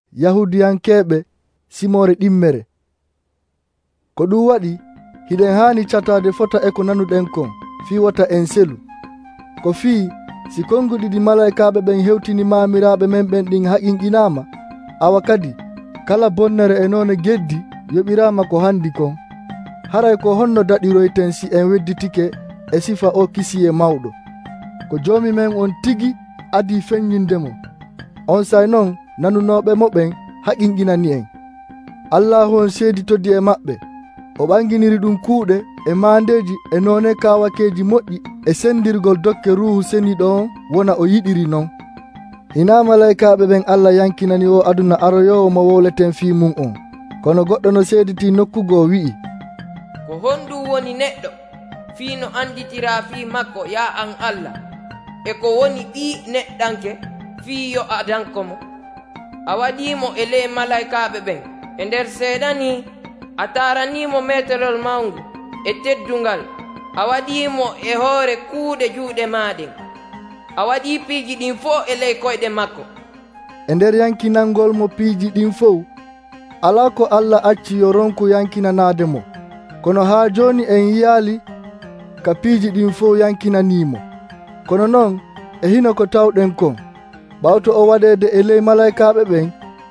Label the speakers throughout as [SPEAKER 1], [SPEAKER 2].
[SPEAKER 1] Yahudiyankeɓe simore ɗimmere. Ko ɗum waɗi hiɗen haani catade fota e ko nanuɗen kon fii wata en selu. Ko fii si konguɗi ɗi malaikaɓe ɓen hewtini maamiraɓe men ɓen ɗin haqinqinama, awa kadi kala bonnere e noone geddi yoɓirama ko handi kon. Haray ko honno daɗiroyten si en wedditike e sifa o kisiye mawɗo. Ko joomi men on tigi adi feññindemo. On say noon nanunoɓe mo ɓen haqinqinani en. Allahu on seedi toddi e maɓɓe. O ɓanginiri ɗum kuuɗe e maandeji e noone kawakeji moƴƴi e sendirgol dokke ruuhu seniɗo on wona o yiɗiri non. Hina malaikaɓe ɓen Allah yankinani o aduna aroyowo mo wowleten fii mum on. Kono goɗɗo no seediti nokkugo wi'i,
[SPEAKER 2] ko honɗum woni neɗɗo fii no anditira fii makko ya an Allah, e ko woni ɓii neɗɗanke fii yo adanko mo. A waɗimo e ley malaikaɓe ɓen e nder seeɗa ni a taranimo metelol mawngu e teddungal. A waɗimo e hoore kuuɗe juuɗe maɗen. A waɗi piiji ɗin fof e ley koyɗe makko.
[SPEAKER 1] E nder yankinangol mo piiji ɗin fof alaa ko Allah acci yo ronku yankinanaade mo, kono haa jooni en yiyaali ka piiji ɗin fof yankinanimo. Kono noon e hino ko tawɗen kon ɓawto o waɗeede e ley malaikaɓe ɓen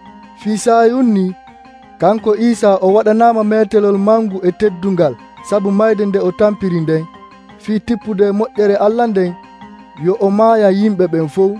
[SPEAKER 1] fii Sayun ni, kanko Isa o waɗanama metelol mangu e teddungal sabu mayde nde o tampiri nden, fii tippude moƴƴere Allah nden yo o maaya yimɓe ɓen fof.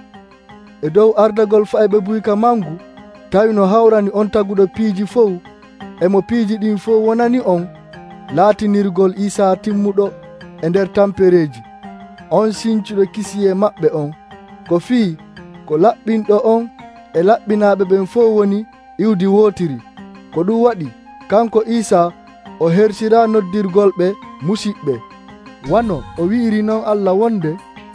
[SPEAKER 1] E dow ardagol fayɓe buyka mangu tawi no hawrani on taguɗo piiji fof, emo piiji ɗin fof wonani on laatinirgol Isa timmuɗo e nder tampereji, on sincuɗo kisiye maɓɓe on. Ko fii ko laɓɓinɗo on e laɓɓinaɓe ɓen fof woni iwdi wootiri. Ko ɗum waɗi kanko Isa o hersira noddirgol ɓe musiɓɓe. Wano o wi'iri noon Allah wonde,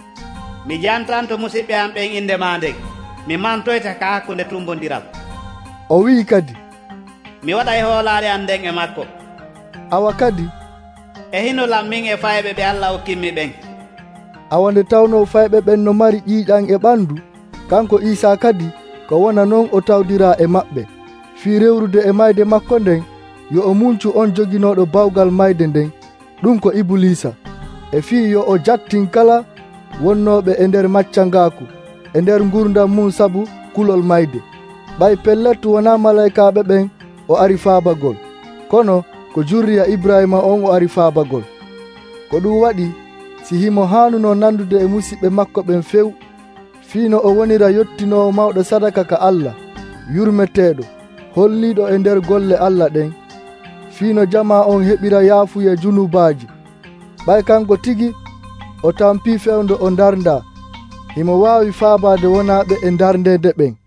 [SPEAKER 3] mi jantanto musiɓɓe am ɓen inde ma nden, mi mantoyta ka hakkunde tumbodiral.
[SPEAKER 1] O wi'i kadi,
[SPEAKER 3] mi waɗa e hoolaare am nden e makko.
[SPEAKER 1] Awa kadi
[SPEAKER 3] e hinolam min e fayɓe ɓe Allah hokkimmi ɓen.
[SPEAKER 1] Awa nde tawno fayɓe ɓen no mari ƴiiƴan e ɓandu, kanko Isa kadi ko wona noon o tawdira e maɓɓe. Fii rewrude e mayde makko nden yo o muncu on joginoɗo bawgal mayde nden, ɗum ko Ibulisa. E fii yo o jattin kala wonnoɓe e nder maccangaku e nder gurdam mum sabu kulol mayde. Ɓay pellettu wona malaikaɓe ɓen o ari faabagol, kono ko jurriya Ibrahima on o ari faabagol. Ko ɗum waɗi si himo haanuno nandude e musiɓɓe makko ɓen few, fiino o wonira yottinowo mawɗo sadaka ka Allah, yurmeteɗo holliɗo e nder golle Allah ɗen, fiino jama on heɓira yaafuya junubaji. Ɓay kanko tigi o tampi fewndo o darnda, himo waawi faabade wonaɓe e darndede ɓen.